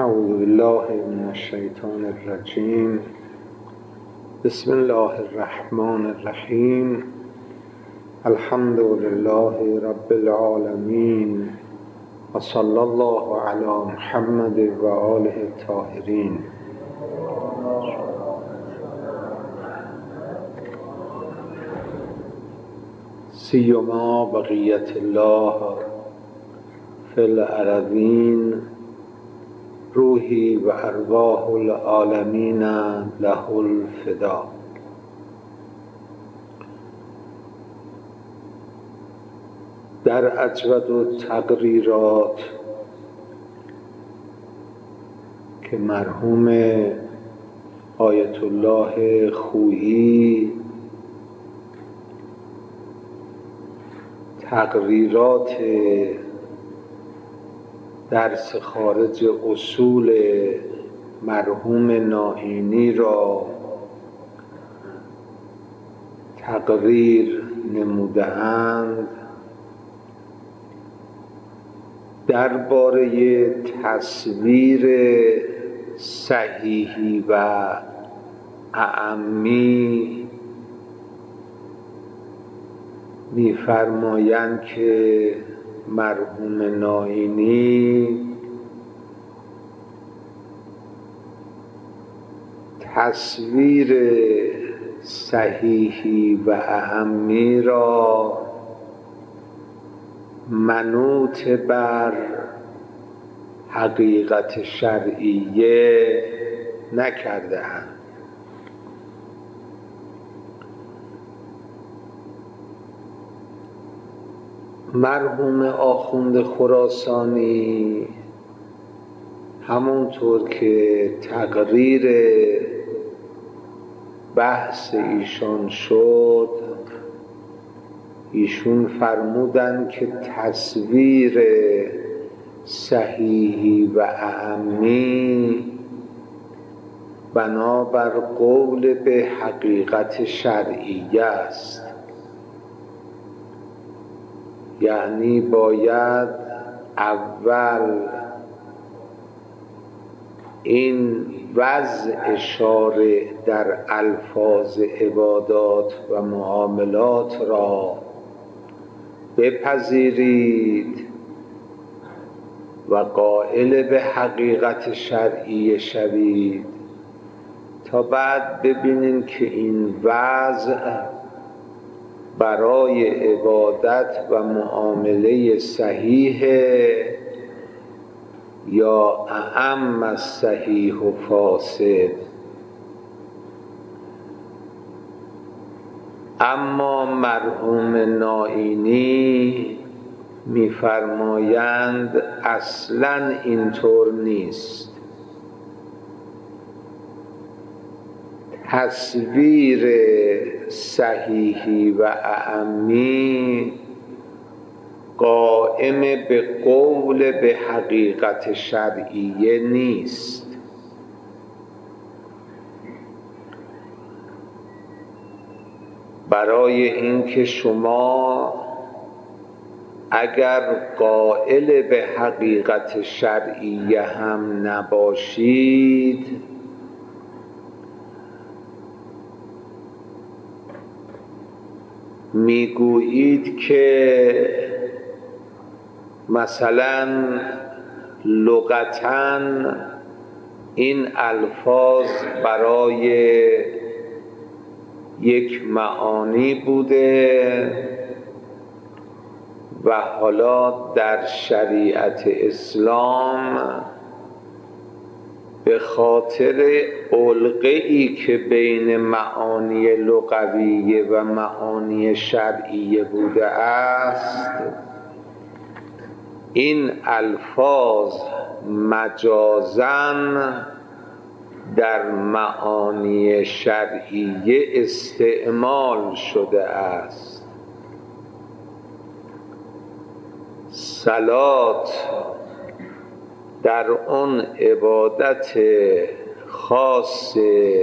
اعوذ بالله من الشیطان الرجیم. بسم الله الرحمن الرحیم. الحمد لله رب العالمین و صلی الله علی محمد و آله الطاهرین. سیما بقیت الله فی الارضین، روحی و ارواح العالمین له الفدا. در اجود تقریرات که مرحوم آیت الله خویی تقریرات درس خارج اصول مرحوم نائینی را تقریر نموده‌اند، درباره تصویر صحیحی و اعمی می‌فرمایند که مرحوم نائینی تصویر صحیحی و اعمی را منوط بر حقیقت شرعیه نکرده‌اند. مرحوم آخوند خراسانی همونطور که تقریر بحث ایشان شد، ایشون فرمودند که تصویر صحیحی و اعمی بنابر قول به حقیقت شرعیه است، یعنی باید اول این وضع شارع در الفاظ عبادات و معاملات را بپذیرید و قائل به حقیقت شرعی شوید تا بعد ببینید که این وضع برای عبادت و معامله صحیح یا اعم از صحیح و فاسد. اما مرحوم نائینی می‌فرمایند اصلاً اینطور نیست. تصویر صحیحی و اعمی قائم به قول به حقیقت شرعیه نیست. برای اینکه شما اگر قائل به حقیقت شرعیه هم نباشید، میگویید که مثلا لغتاً این الفاظ برای یک معانی بوده و حالا در شریعت اسلام به خاطر علقه‌ای که بین معانی لغویه و معانی شرعیه بوده است، این الفاظ مجازاً در معانی شرعیه استعمال شده است. صلات در اون عبادت خاص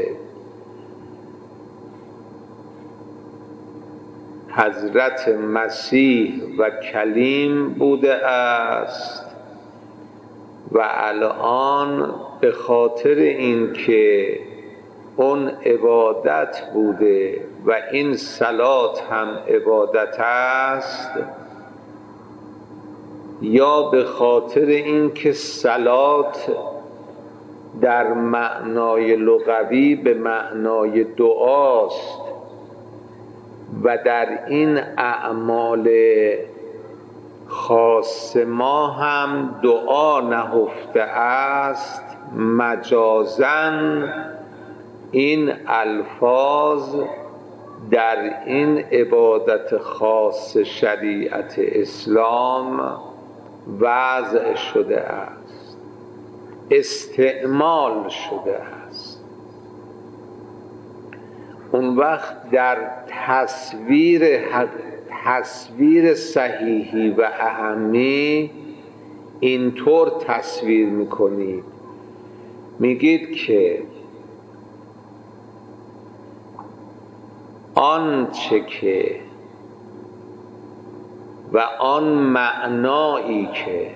حضرت مسیح و کلیم بوده است و الان به خاطر اینکه اون عبادت بوده و این صلات هم عبادت است، یا به خاطر اینکه صلات در معنای لغوی به معنای دعاست و در این اعمال خاص ما هم دعا نهفته است، مجازاً این الفاظ در این عبادت خاص شریعت اسلام وضع شده است، استعمال شده است. اون وقت در تصویر صحیحی و اهمی اینطور تصویر میکنید، میگید که آنچه که و آن معنایی که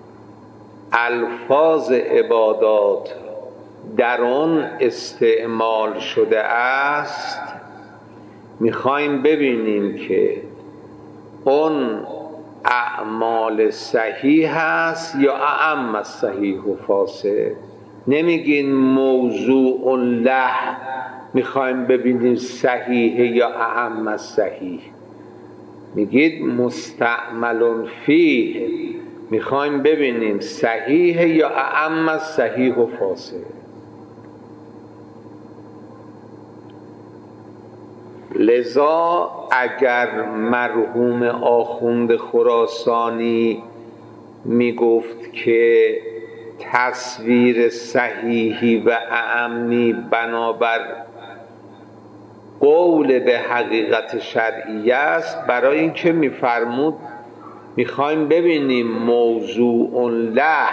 الفاظ عبادات در آن استعمال شده است، میخوایم ببینیم که اون اعمال صحیح است یا اعم صحیح و فاسد. نمیگین موضوع له میخوایم ببینیم صحیح یا اعم صحیح، میگید مستعمل فیه میخوایم ببینیم صحیح یا اعم صحیح و فاسد. لذا اگر مرحوم آخوند خراسانی میگفت که تصویر صحیحی و اعمی بنابر قول به حقیقت شرعی است، برای اینکه میفرمود میخوایم ببینیم موضوع له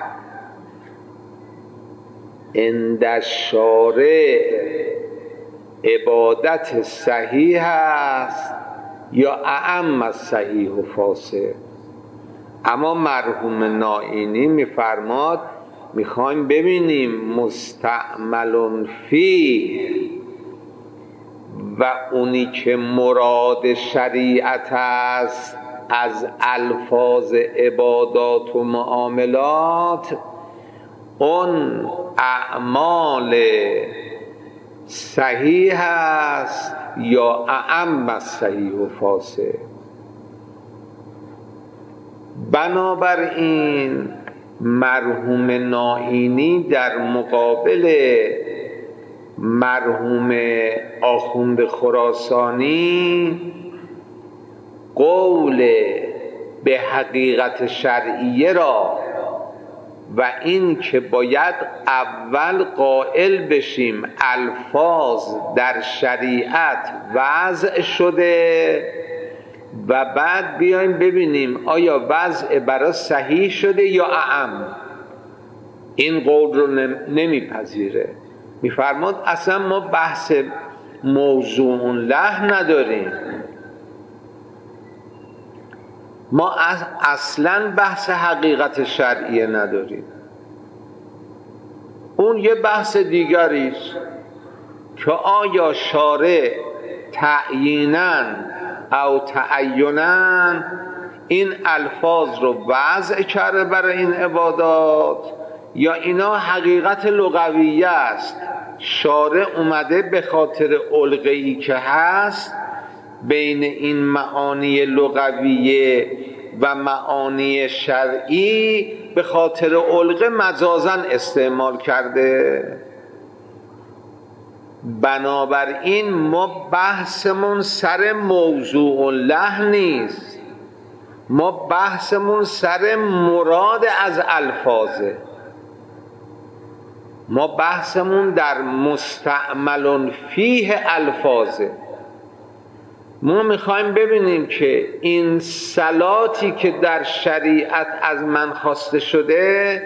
عند الشارع عبادت صحیح است یا اعم صحیح و فاسد. اما مرحوم نائینی میفرماد میخوایم ببینیم مستعمل فیه و اونی که مراد شریعت است از الفاظ عبادات و معاملات اون اعمال صحیح است یا اعم صحیح و فاسد. بنابراین مرحوم نائینی در مقابل مرحوم آخوند خراسانی قول به حقیقت شرعیه را و این که باید اول قائل بشیم الفاظ در شریعت وضع شده و بعد بیایم ببینیم آیا وضع برای صحیح شده یا اعم، این قول رو نمیپذیره. میفرماد اصلا ما بحث موضوع له نداریم، ما اصلا بحث حقیقت شرعیه نداریم، اون یه بحث دیگری است که آیا شارع تعییناً او تعیناً این الفاظ رو وضع کرده برای این عبادات یا اینا حقیقت لغویه است، شارع اومده به خاطر علقه‌ای که هست بین این معانی لغویه و معانی شرعی به خاطر علقه مجازاً استعمال کرده. بنابراین ما بحثمون سر موضوع له نیست، ما بحثمون سر مراد از الفاظه، ما بحثمون در مستعمل فیه الفاظه. ما میخوایم ببینیم که این صلاتی که در شریعت از من خواسته شده،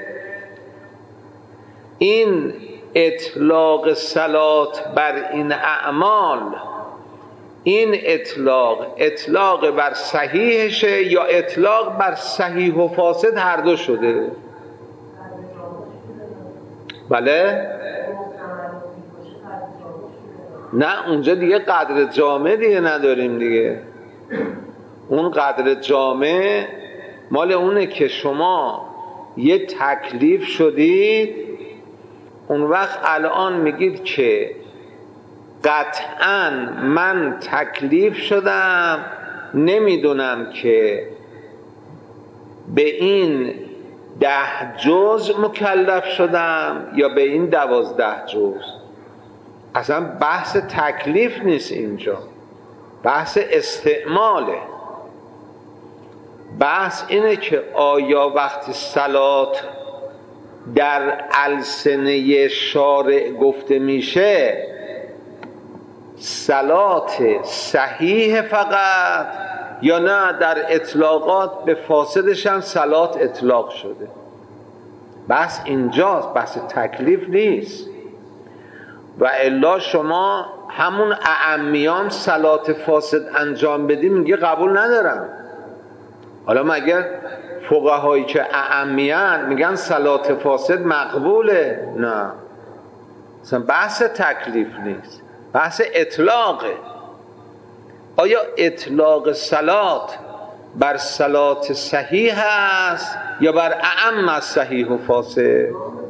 این اطلاق صلات بر این اعمال، این اطلاق بر صحیحشه یا اطلاق بر صحیح و فاسد هر دو شده. بله؟ نه اونجا دیگه قدر جامع دیگه نداریم دیگه. اون قدر جامع مال اونه که شما یه تکلیف شدید، اون وقت الان میگید که قطعاً من تکلیف شدم، نمیدونم که به این 10 جزء مکلف شدم یا به این 12 جزء. اصلا بحث تکلیف نیست اینجا، بحث استعماله. بحث اینه که آیا وقتی صلات در السنه شارع گفته میشه صلات صحیح فقط، یا نه در اطلاقات به فاسدش هم صلات اطلاق شده. بحث اینجاست، بحث تکلیف نیست. و الا شما همون اعمیان صلات فاسد انجام بدی میگه قبول ندارم. حالا مگر فقهایی که اعمیان میگن صلات فاسد مقبوله؟ نه، اصلا بحث تکلیف نیست، بحث اطلاقه. آیا اطلاق صلات بر صلات صحیح است یا بر اعم از صحیح و فاسد؟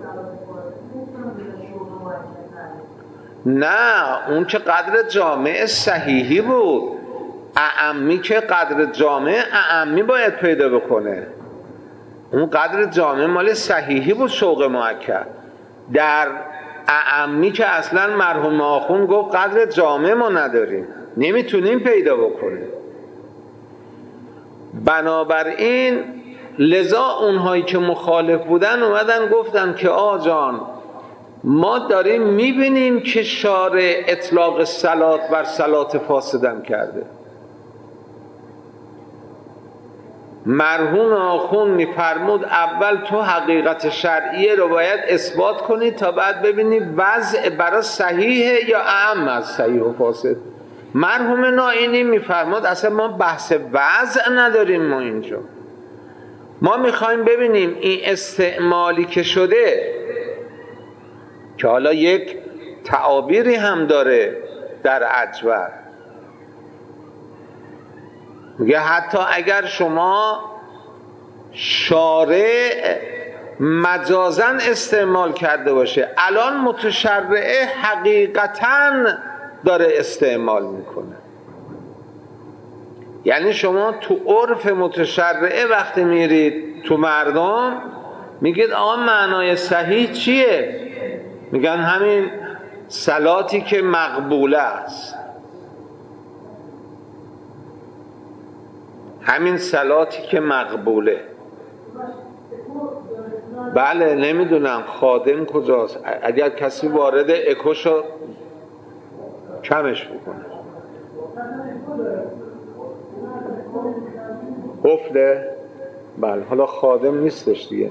نه، اون که قدر جامع صحیحی بود. اعمی که قدر جامع اعمی باید پیدا بکنه. اون قدر جامع مال صحیحی بود، شوق مؤکد. در اعمی که اصلا مرحوم آخوند گفت قدر جامع ما نداریم، نمیتونیم پیدا بکنیم. بنابراین لذا اونهایی که مخالف بودن اومدن گفتن که آجان ما داریم میبینیم که شارع اطلاق صلات بر صلات فاسدم کرده. مرحوم آخوند میفرمود اول تو حقیقت شرعیه رو باید اثبات کنی تا بعد ببینی وضع برای صحیحه یا اعم از صحیح و فاسد. مرحوم نائینی میفرمود اصلا ما بحث وضع نداریم، ما اینجا ما میخوایم ببینیم این استعمالی که شده، که حالا یک تعابیری هم داره در اجور، میگه حتی اگر شما شارع مجازاً استعمال کرده باشه، الان متشرعه حقیقتاً داره استعمال میکنه. یعنی شما تو عرف متشرعه وقتی میرید تو مردم میگید آقا معنای صحیح چیه؟ میگن همین صلاتی که مقبوله است، همین صلاتی که مقبوله. بله نمیدونم خادم کجاست، اگر کسی وارد اکوشو کمش بکنه. قفله؟ بله حالا خادم نیستش دیگه،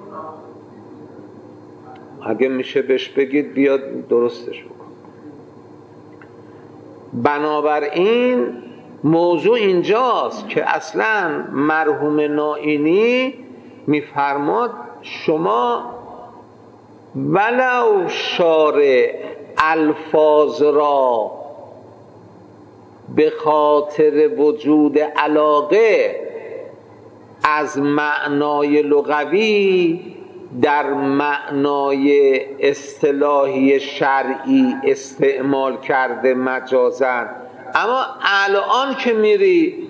اگه میشه بهش بگید بیاد درستش بکن. بنابراین موضوع اینجاست که اصلا مرحوم نائینی میفرماد شما ولو شارع الفاظ را به خاطر وجود علاقه از معنای لغوی در معنای اصطلاحی شرعی استعمال کرده مجازاً، اما الان که میری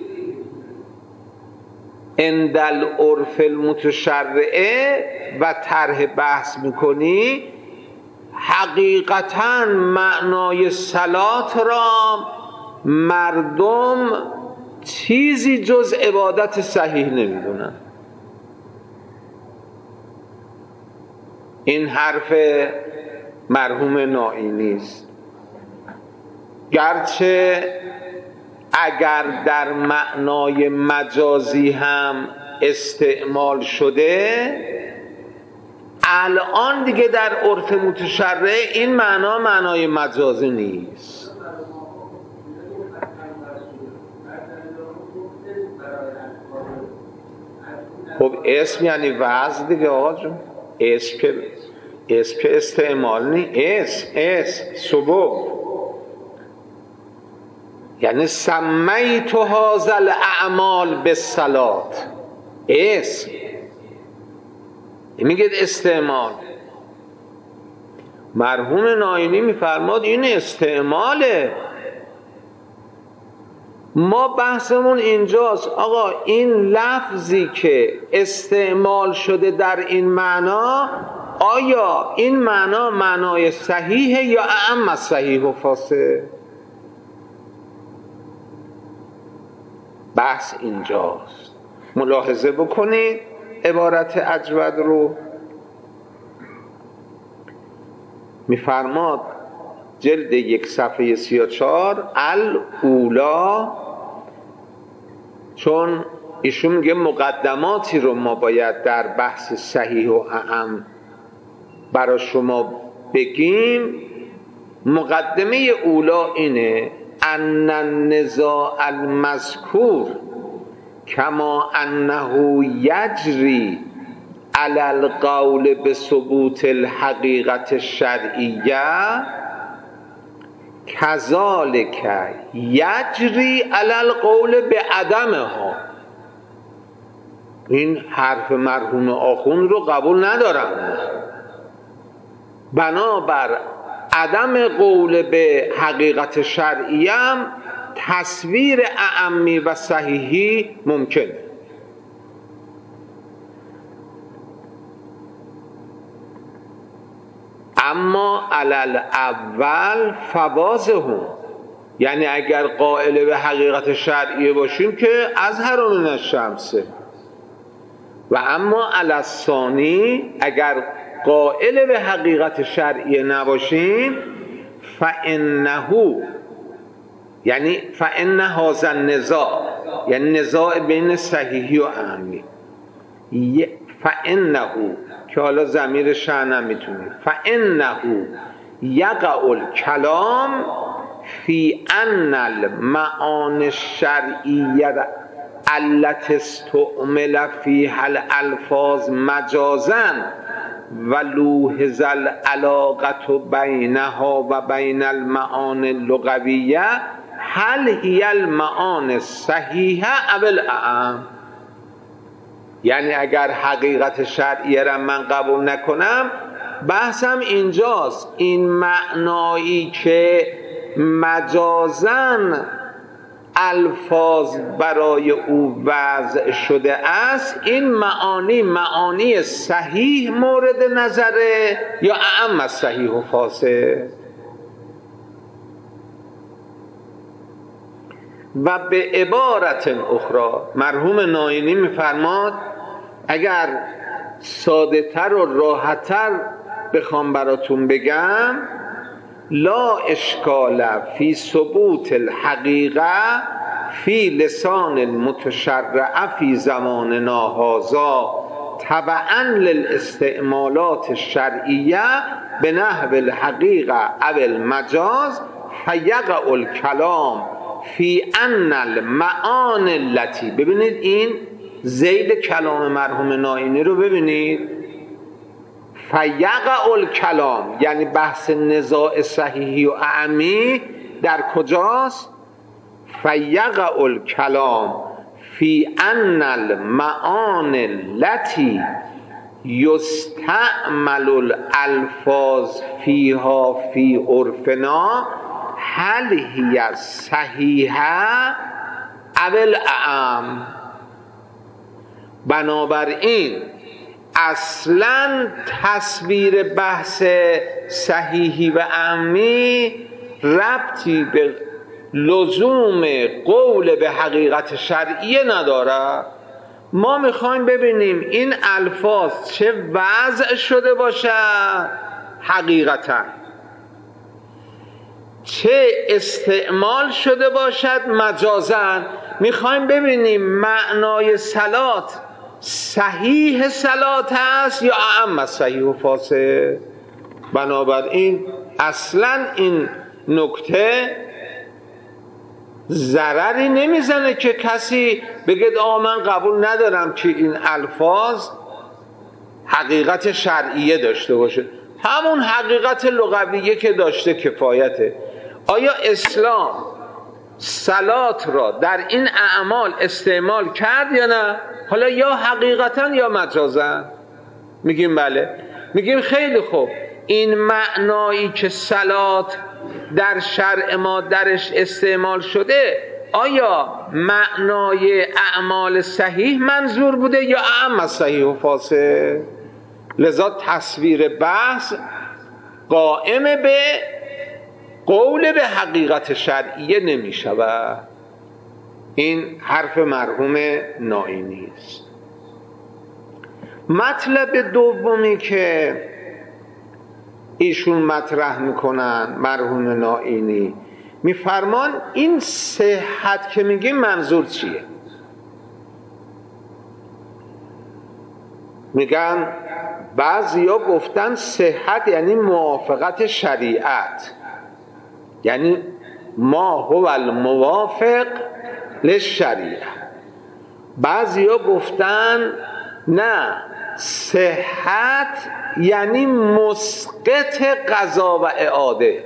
اندل عرف المتشرعه و طرح بحث میکنی، حقیقتاً معنای صلات را مردم چیزی جز عبادت صحیح نمیدونن. این حرف مرحوم نائینی است. گرچه اگر در معنای مجازی هم استعمال شده، الان دیگه در عرف متشرع این معنای مجازی نیست. خب اسم یعنی وضع دیگه آقا جون. اسم که اسم که استعمال نی، اسم سبب، یعنی سمیت هذا الاعمال بالصلات، اسم میگه استعمال. مرحوم ناینی میفرماد این استعماله. ما بحثمون اینجاست آقا این لفظی که استعمال شده در این معنا، آیا این معنا معنای صحیحه یا اعم از صحیح و فاسد؟ بحث اینجاست. ملاحظه بکنید عبارت اجود رو. میفرماد جلد 1 صفحه 34 الاولا، چون ایشون میگه مقدماتی رو ما باید در بحث صحیح و اعم برای شما بگیم. مقدمه اولا اینه ان النزاع المذکور کما انه یجری علی القول بثبوت الحقیقت الشرعیه کذالک یجری علی القول بعدمها. این حرف مرحوم آخوند رو قبول ندارم. بنابر عدم قول به حقیقت شرعیه هم تصویر اعمی و صحیحی ممکنه. اما علل اول فواضحون، یعنی اگر قائل به حقیقت شرعیه باشیم که اظهر من الشمسه، و اما علی ثانی اگر قائل به حقیقت شرعیه نباشیم فانه، یعنی فان هذا النزاع، یعنی نزاع بین صحیحی و اعمی، فانه که حالا ضمیر شأن میتونید، فانه یقع الکلام فی ان المعانی الشرعیه التي استعمل فيها الالفاظ مجازا ولوحظ العلاقه بینها و بین المعانی اللغویه هل هی المعانی الصحیحه او الاعم. یعنی اگر حقیقت شرعیه را من قبول نکنم، بحثم اینجاست این معنایی که مجازاً الفاظ برای او وضع شده است، این معانی صحیح مورد نظره یا اعم از صحیح و فاسد؟ و به عبارت اخرى مرحوم ناینی میفرماد اگر ساده تر و راحت تر بخوام براتون بگم، لا اشکال فی ثبوت الحقیقه فی لسان المتشرع فی زماننا هذا تبعا للاستعمالات الشرعیه به نحو الحقیقه او المجاز فیقع الکلام فی ان المعانی التي. ببینید این ذیل کلام مرحوم ناینی رو ببینید، فیقع الکلام یعنی بحث نزاع صحیحی و اعمی در کجاست؟ فیقع الکلام فی ان المعانی التي یستعمل الالفاظ فیها فی عرفنا هل هی صحیحه او الاعم. بنابراین اصلا تصویر بحث صحیحی و اعمی ربطی به لزوم قول به حقیقت شرعیه نداره. ما میخوایم ببینیم این الفاظ چه وضع شده باشد حقیقتا، چه استعمال شده باشد مجازاً. میخوایم ببینیم معنای صلات صحیح صلات است یا اعم از صحیح و فاسد. بنابراین اصلا این نکته ضرری نمیزنه که کسی بگه آقا من قبول ندارم که این الفاظ حقیقت شرعیه داشته باشه. همون حقیقت لغویه که داشته کفایته. آیا اسلام صلات را در این اعمال استعمال کرد یا نه؟ حالا یا حقیقتا یا مجازا. میگیم بله. میگیم خیلی خوب، این معنایی که صلات در شرع ما درش استعمال شده، آیا معنای اعمال صحیح منظور بوده یا اعم از صحیح و فاسد؟ لذا تصویر بحث قائم به قول به حقیقت شرعیه نمی شود. این حرف مرحوم نائینی است. مطلب دومی که ایشون مطرح میکنن مرحوم نائینی، میفرمان این صحت که میگیم منظور چیه؟ میگن بعضیا گفتن صحت یعنی موافقت شریعت، یعنی ما هو الموافق للشریعه. بعضیا گفتن نه، صحت یعنی مسقط قضا و اعاده،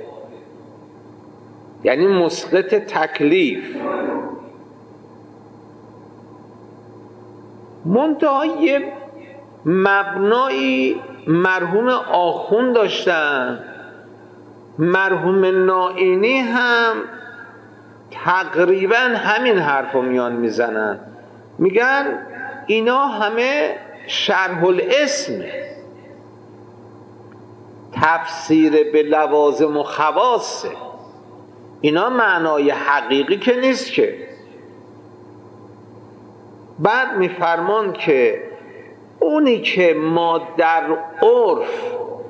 یعنی مسقط تکلیف. منتهای مبنایی مرحوم آخوند داشتن، مرحوم نائینی هم تقریبا همین حرف رو میان میزنن. میگن اینا همه شرح الاسمه، تفسیر به لوازم و خواصه، اینا معنای حقیقی که نیست که. بعد میفرمان که اونی که ما در عرف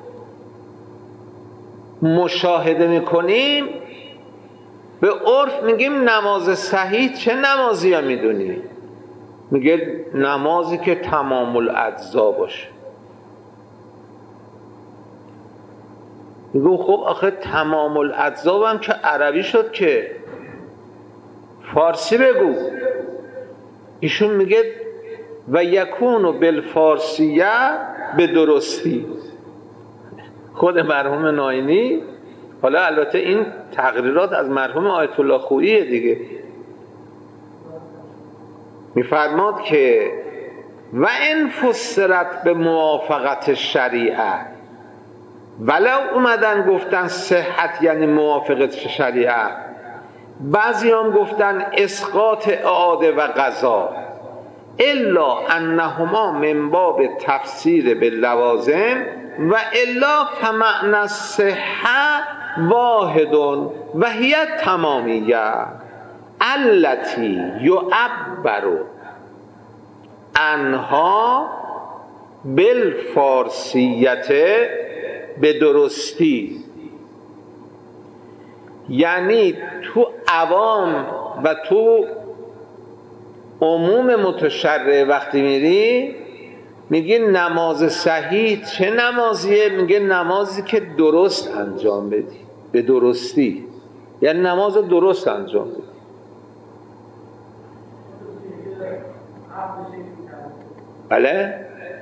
مشاهده میکنیم، به عرف میگیم نماز صحیح چه نمازی ها میدونی؟ میگه نمازی که تمام الاجزا باشه. میگه خب آخه تمام الاجزا هم که عربی شد که فارسی بگو. ایشون میگه و یکونو بالفارسیه به درستی. خود مرحوم نائینی، حالا البته این تقریرات از مرحوم آیت الله خوییه دیگه، میفرماد که و ان فسرت به موافقت شریعه، ولو اومدن گفتن صحت یعنی موافقت شریعه، بعضی هم گفتن اسقاط اعاده و قضا، الا انهما من باب تفسیر باللوازم و الا فمعنى الصحه واحد و هی تمامیه التي یعبر عنها بالفارسیت به درستی. یعنی تو عوام و تو عموم متشرع وقتی میری میگی نماز صحیح چه نمازیه؟ میگه نمازی که درست انجام بدی، به درستی، یعنی نماز درست انجام بدی. بله؟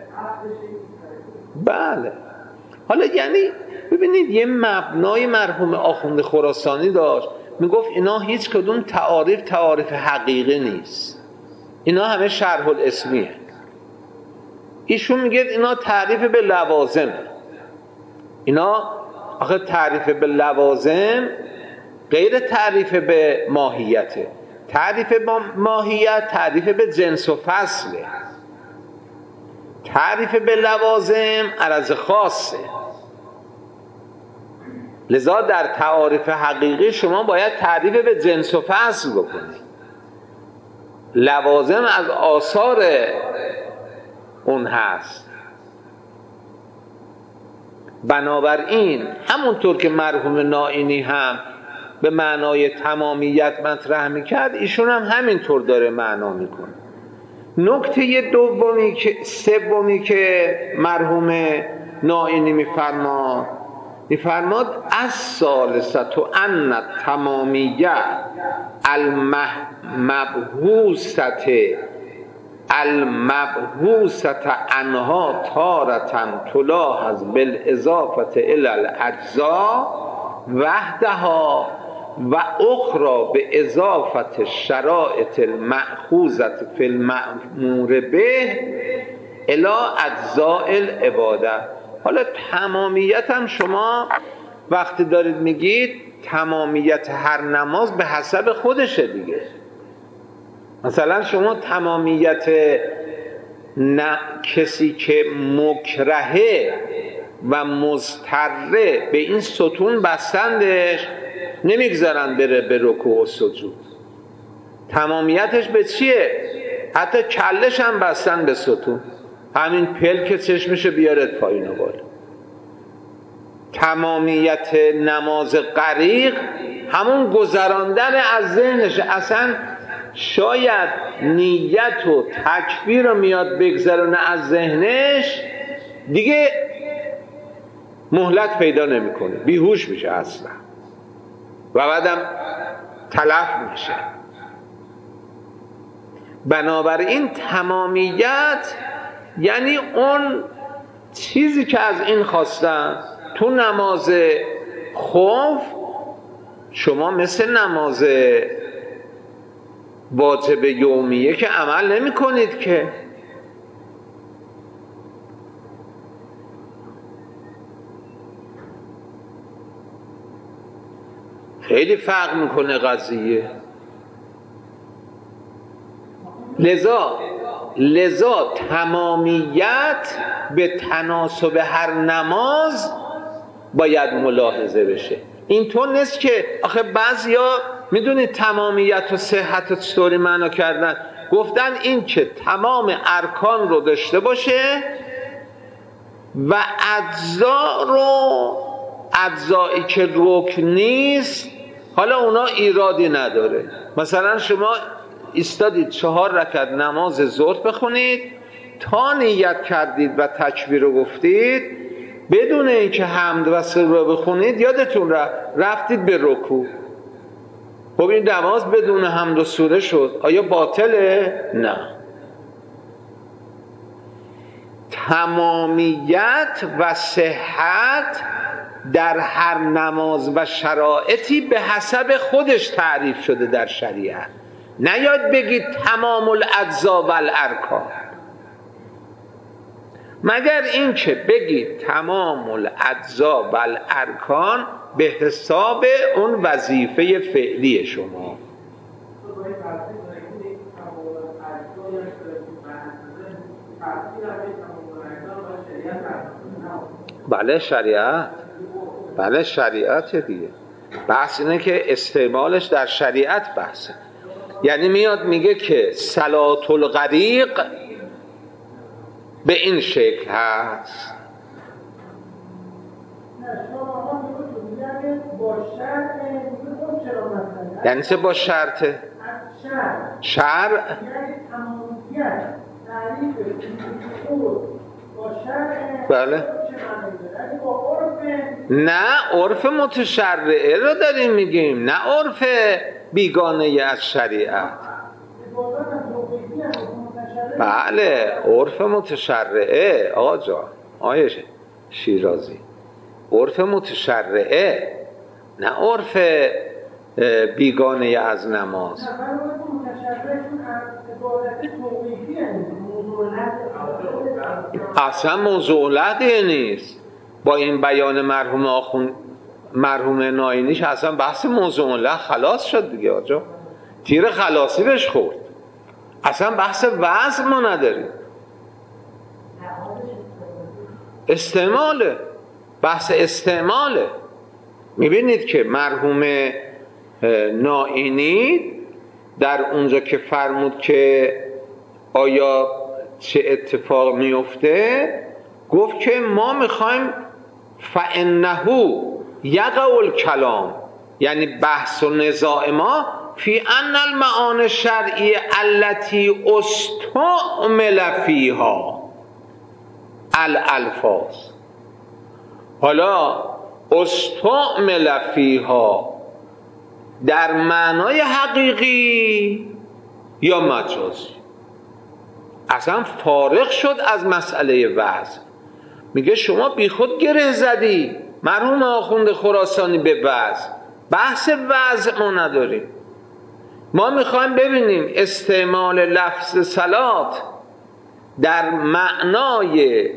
بله. حالا یعنی ببینید یه مبنای مرحوم آخوند خراسانی داشت، میگفت اینا هیچ کدوم تعاریف حقیقی نیست، اینا همه شرح الاسمیه. ایشون میگه اینا تعریف به لوازم. اینا آخه تعریف به لوازم غیر تعریف به ماهیته. تعریف به ماهیت تعریف به جنس و فصله، تعریف به لوازم عرض خاصه. لذا در تعاریف حقیقی شما باید تعریف به جنس و فصل بکنید. لوازم از آثار اون هست. بنابراین همونطور که مرحوم نائینی هم به معنای تمامیت مطرح میکرد، ایشون هم همینطور داره معنا میکنه. نکته سومی که مرحوم نائینی میفرماد از ثالثه ان تمامیت المبحوثه المبحوثة عنها تارة تلاحظ بالاضافة الى الاجزاء وحدها و اخرى به اضافت شرائط المأخوذة فی المأمور به الی اجزاء العباده. حالا تمامیت هم شما وقتی دارید میگید تمامیت هر نماز به حسب خودشه دیگه. مثلا شما تمامیت کسی که مکرهه و مضطره به این ستون بستندش نمیگذارن بره به رکوع و سجود. تمامیتش به چیه؟ حتی کلش هم بستن به ستون، همین پلک چشمشو بیارد پایین و بالا. تمامیت نماز غریق همون گذراندن از ذهنش، اصلا شاید نیت و تکبیر رو میاد بگذرونه از ذهنش، دیگه مهلت پیدا نمیکنه، بیهوش میشه اصلا و بعدم تلف میشه. بنابراین تمامیت یعنی اون چیزی که از این خواستن تو نماز خوف شما مثل نماز واجب یومیه که عمل نمی کنید که. خیلی فرق میکنه قضیه. لذا تمامیت به تناسب هر نماز باید ملاحظه بشه. اینطور نیست که آخه بعضیا میدونید تمامیت و صحت چطوری معنا کردن؟ گفتن این که تمام ارکان رو داشته باشه و اجزایی که رکن نیست حالا اونا ایرادی نداره. مثلا شما ایستادید 4 رکعت نماز ظهر بخونید، تا نیت کردید و تکبیر رو گفتید بدون اینکه حمد و سر رو بخونید یادتون رفتید به رکوع. خب این نماز بدون حمد و سوره شد، آیا باطله؟ نه. تمامیت و صحت در هر نماز و شرایطی به حسب خودش تعریف شده در شریعت. نیاد بگید تمام الاجزا و الارکان، مگر این که بگید تمام الاجزا و الارکان به حساب اون وظیفه فعلی شما. بله شریعت دیگه. بحث اینه که استعمالش در شریعت بحثه. یعنی میاد میگه که صلاة الغریق به این شکل هست. یعنی چه با شرطه؟ شرع بله. نه عرف متشرعه رو داریم میگیم، نه عرف بیگانه از شریعت. بله عرف متشرعه آقا جان، آقای شیرازی، عرف متشرعه نه عرف بیگانه از نماز. اصلا موضوع لحظه نیست. با این بیان مرحوم ناینیش اصلا بحث موضوع لحظه خلاص شد دیگه آجا، تیر خلاصی بهش خورد. اصلا بحث وضع ما نداریم، استعماله، بحث استعماله. میبینید که مرحوم ناینی در اونجا که فرمود که آیا چه اتفاق میفته، گفت که ما میخوایم فانه یقع الکلام، یعنی بحث و نزاع ما فی ان المعانی الشرعی التي استعمل فیها الالفاظ. حالا استعمل فیها در معنای حقیقی یا مجازی. اصلا فارغ شد از مسئله وعظ. میگه شما بیخود گره زدی مرحوم آخوند خراسانی به وعظ، بحث وعظ ما نداریم. ما میخوایم ببینیم استعمال لفظ صلات در معنای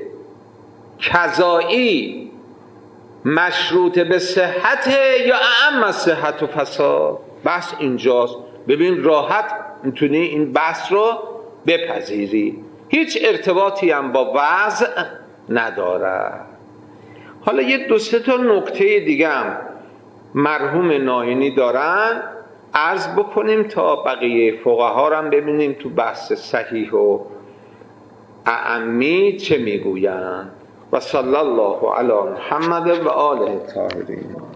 کذایی مشروط به صحت یا اعم از صحت و فساد. بحث اینجاست. ببین راحت میتونی این بحث رو بپذیری، هیچ ارتباطی هم با وضع نداره. حالا یه دو سه تا نکته دیگه هم مرحوم ناینی دارن عرض بکنیم تا بقیه فقها رو هم ببینیم تو بحث صحیح و اعمی چه میگویند. و صلی الله علی محمد و آله الطاهرین.